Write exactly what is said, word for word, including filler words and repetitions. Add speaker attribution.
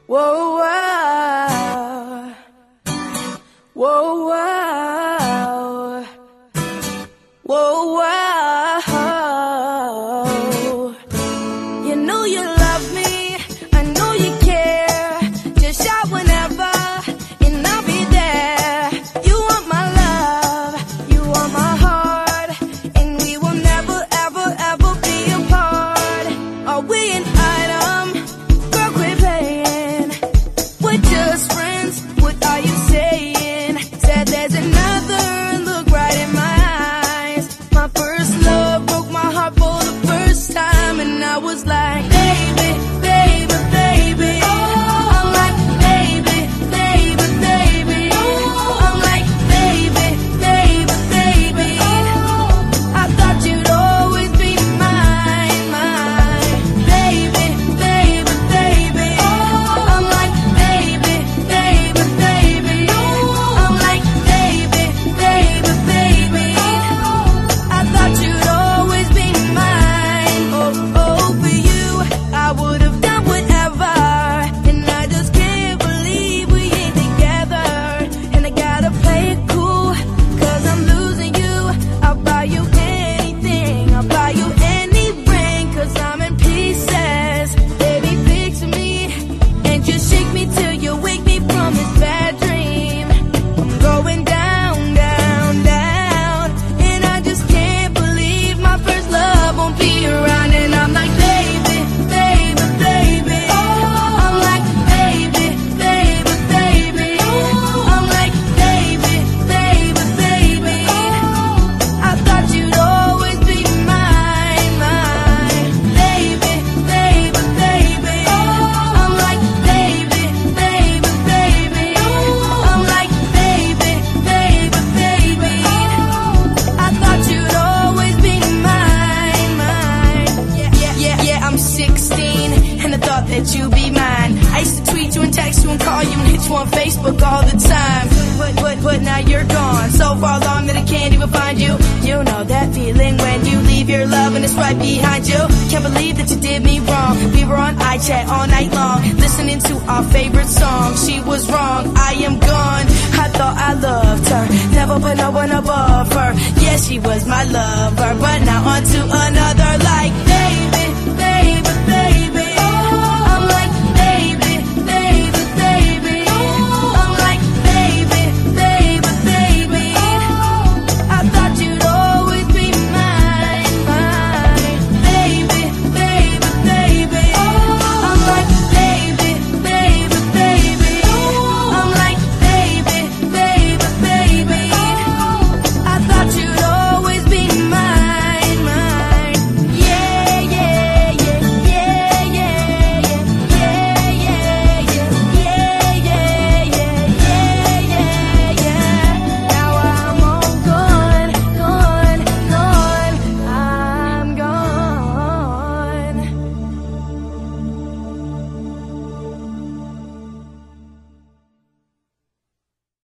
Speaker 1: Whoa, wow. Whoa, wow. Whoa, wow. You know you love me, I know you care. Just shout whenever, and I'll be there. You want my love, you want my heart, and we will never, ever, ever be apart. Are we an item? Girl, quit playing. We're just friends, what are you saying? Said there's another, look right in my eyes. My first love broke my heart for the first time, and I was like, baby, baby, baby. I'm like, baby, baby, baby. I'm like, baby, baby, baby. I thought you'd always be mine, mine. Baby, baby, baby. I'm like, baby, baby, baby. I'm like, baby, baby, baby. I thought you'd always be mine. Oh, oh, for you, I would have done whatever. And I just can't believe we ain't together. And I gotta play it cool, cause I'm losing you. I'll buy you anything, I'll buy you any ring, cause I'm in pieces. Baby, picture me, and just shake me till you wake me from this bad dream. I'm going down, down, down, and I just can't believe my first love won't be around. And I'm like, baby, baby, baby. I'm like, baby, baby, baby. I'm like, baby, baby, baby. I thought you'd always be mine, mine. Baby, baby, baby. I'm like, baby, baby, baby. I'm like, baby, baby, baby. I thought you'd always be mine, mine. Yeah, yeah, yeah, yeah, I'm sixteen, and I thought that you'd be mine. I used to tweet you and text you and call you and hit you on Facebook all the time. But, but, but now you're gone, so far along that I can't even find you. You know that feeling when you leave your love and it's right behind you. Can't believe that you did me wrong. We were on iChat all night long, listening to our favorite song. She was wrong, I am gone. I thought I loved her, never put no one above her. Yeah, she was my lover, but now on to another like